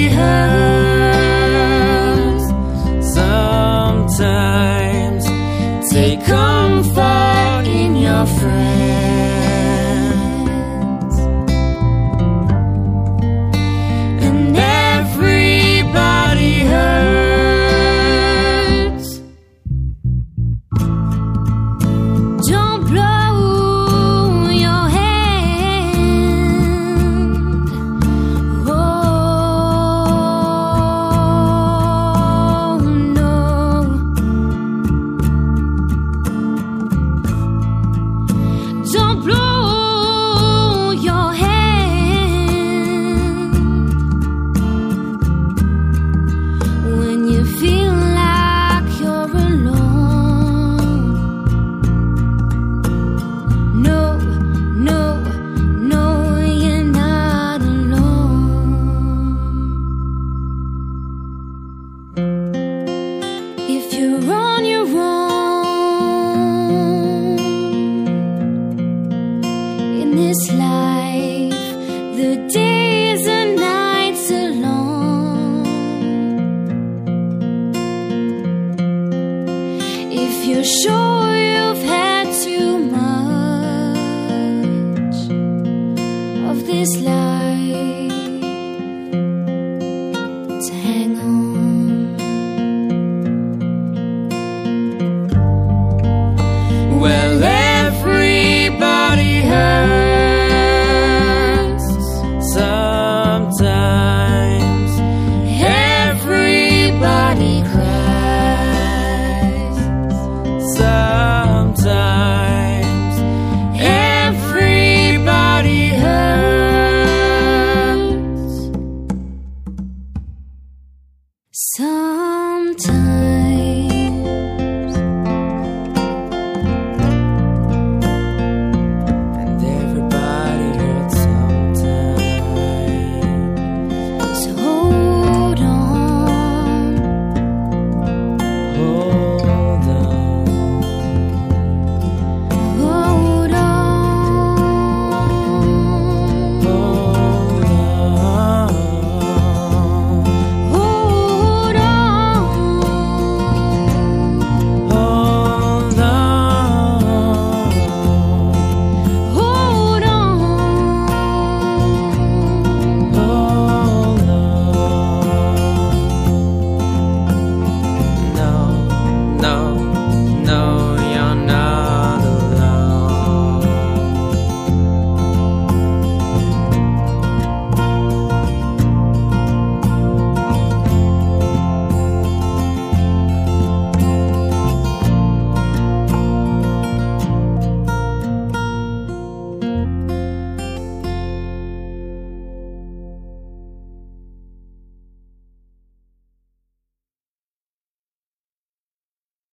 hurts. Sometimes take comfort in your friends. And everybody hurts. Don't blow your hand. Oh no. Don't blow your hand when you feel like you're alone. No, no, no, you're not alone. If you're on your own in this life, the days and nights are long. If you're sure you've had too much of this life, to hang on. Well,